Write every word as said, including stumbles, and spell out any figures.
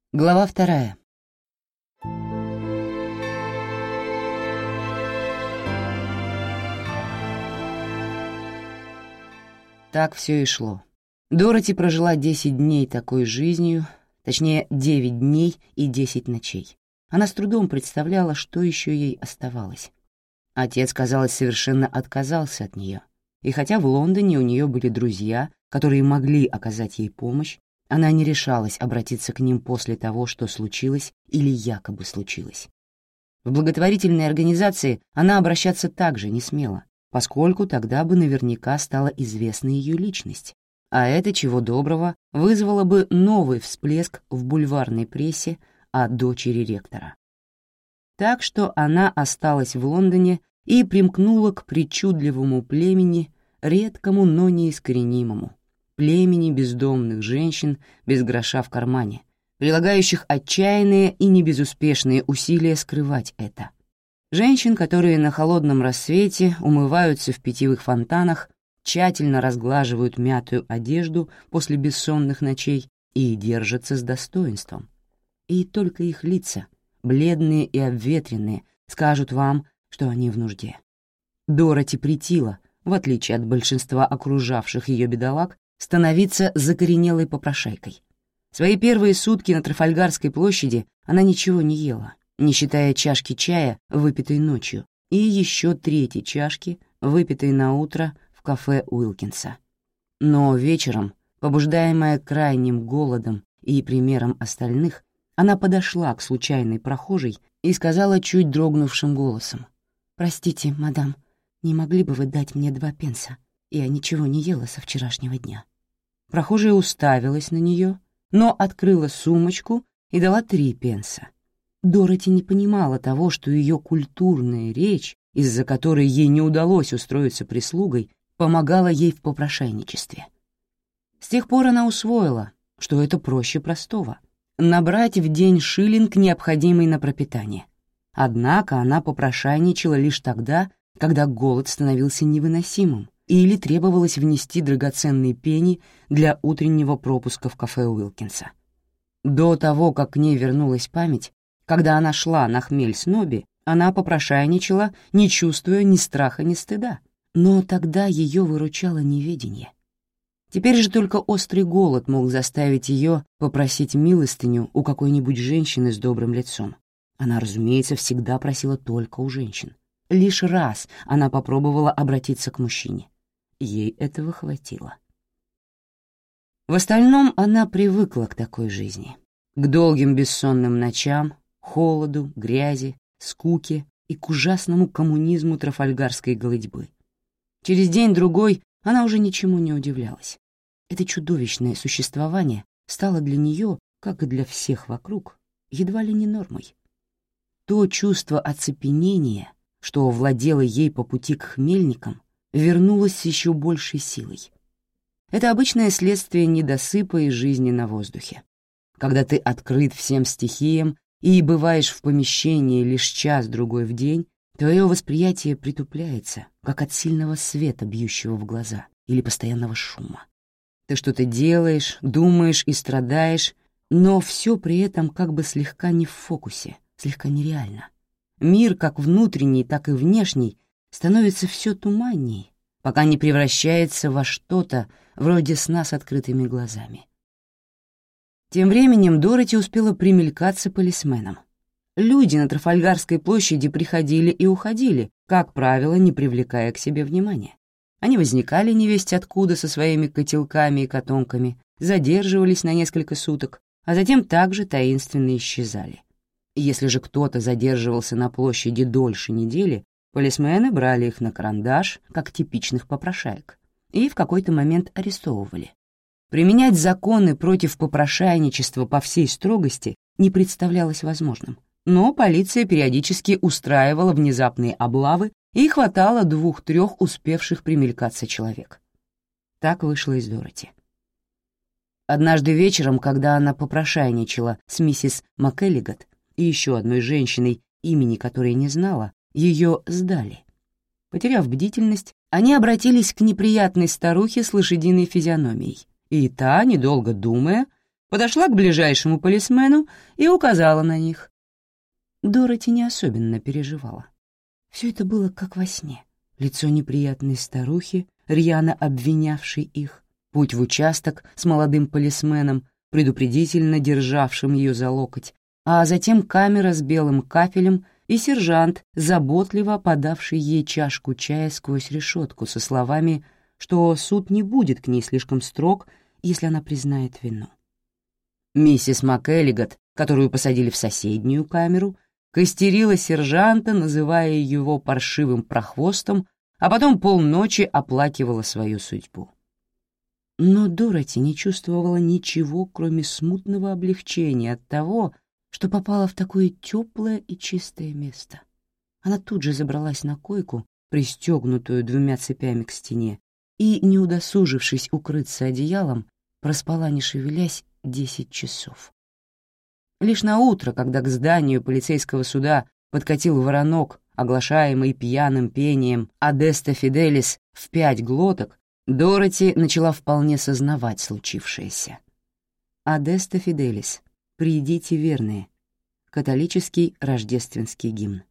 Глава вторая. Так все и шло. Дороти прожила десять дней такой жизнью, точнее, девять дней и десять ночей. Она с трудом представляла, что еще ей оставалось. Отец, казалось, совершенно отказался от нее. И хотя в Лондоне у нее были друзья, которые могли оказать ей помощь, она не решалась обратиться к ним после того, что случилось или якобы случилось. В благотворительной организации она обращаться также не смела, поскольку тогда бы наверняка стала известна ее личность, а это, чего доброго, вызвало бы новый всплеск в бульварной прессе о дочери ректора. Так что она осталась в Лондоне и примкнула к причудливому племени, редкому, но неискоренимому, племени бездомных женщин без гроша в кармане, прилагающих отчаянные и небезуспешные усилия скрывать это. Женщин, которые на холодном рассвете умываются в питьевых фонтанах, тщательно разглаживают мятую одежду после бессонных ночей и держатся с достоинством. И только их лица, бледные и обветренные, скажут вам, что они в нужде. Дороти претила, в отличие от большинства окружавших ее бедолаг, становиться закоренелой попрошайкой. Свои первые сутки на Трафальгарской площади она ничего не ела, не считая чашки чая, выпитой ночью, и еще третьей чашки, выпитой на утро в кафе Уилкинса. Но вечером, побуждаемая крайним голодом и примером остальных, она подошла к случайной прохожей и сказала чуть дрогнувшим голосом: «Простите, мадам, не могли бы вы дать мне два пенса? Я ничего не ела со вчерашнего дня». Прохожая уставилась на нее, но открыла сумочку и дала три пенса. Дороти не понимала того, что ее культурная речь, из-за которой ей не удалось устроиться прислугой, помогала ей в попрошайничестве. С тех пор она усвоила, что это проще простого — набрать в день шиллинг, необходимый на пропитание. Однако она попрошайничала лишь тогда, когда голод становился невыносимым или требовалось внести драгоценные пенни для утреннего пропуска в кафе Уилкинса. До того, как к ней вернулась память, когда она шла на хмель Снобби, она попрошайничала, не чувствуя ни страха, ни стыда. Но тогда ее выручало неведение. Теперь же только острый голод мог заставить ее попросить милостыню у какой-нибудь женщины с добрым лицом. Она, разумеется, всегда просила только у женщин. Лишь раз она попробовала обратиться к мужчине. Ей этого хватило. В остальном она привыкла к такой жизни, к долгим бессонным ночам, холоду, грязи, скуке и к ужасному коммунизму трафальгарской голытьбы. Через день-другой она уже ничему не удивлялась. Это чудовищное существование стало для нее, как и для всех вокруг, едва ли не нормой. То чувство оцепенения, что овладело ей по пути к хмельникам, вернулось с еще большей силой. Это обычное следствие недосыпа и жизни на воздухе. Когда ты открыт всем стихиям и бываешь в помещении лишь час-другой в день, твое восприятие притупляется, как от сильного света, бьющего в глаза, или постоянного шума. Ты что-то делаешь, думаешь и страдаешь, но все при этом как бы слегка не в фокусе, слегка нереально. Мир, как внутренний, так и внешний, становится все туманней, пока не превращается во что-то вроде сна с открытыми глазами. Тем временем Дороти успела примелькаться полисменом. Люди на Трафальгарской площади приходили и уходили, как правило, не привлекая к себе внимания. Они возникали невесть откуда со своими котелками и котомками, задерживались на несколько суток, а затем также таинственно исчезали. Если же кто-то задерживался на площади дольше недели, полисмены брали их на карандаш, как типичных попрошаек, и в какой-то момент арестовывали. Применять законы против попрошайничества по всей строгости не представлялось возможным, но полиция периодически устраивала внезапные облавы и хватало двух-трех успевших примелькаться человек. Так вышло из Дороти. Однажды вечером, когда она попрошайничала с миссис МакЭллигот и еще одной женщиной, имени которой не знала, ее сдали. Потеряв бдительность, они обратились к неприятной старухе с лошадиной физиономией, и та, недолго думая, подошла к ближайшему полисмену и указала на них. Дороти не особенно переживала. Все это было как во сне. Лицо неприятной старухи, рьяно обвинявшей их, путь в участок с молодым полисменом, предупредительно державшим ее за локоть, а затем камера с белым кафелем и сержант, заботливо подавший ей чашку чая сквозь решетку со словами, что суд не будет к ней слишком строг, если она признает вину. Миссис МакЭллигот, которую посадили в соседнюю камеру, костерила сержанта, называя его паршивым прохвостом, а потом полночи оплакивала свою судьбу. Но Дороти не чувствовала ничего, кроме смутного облегчения от того, что попала в такое теплое и чистое место. Она тут же забралась на койку, пристегнутую двумя цепями к стене, и, не удосужившись укрыться одеялом, проспала, не шевелясь, десять часов. Лишь на утро, когда к зданию полицейского суда подкатил воронок, оглашаемый пьяным пением «Адеста Фиделис» в пять глоток, Дороти начала вполне сознавать случившееся. «Адеста Фиделис» — «Придите, верные» — католический рождественский гимн.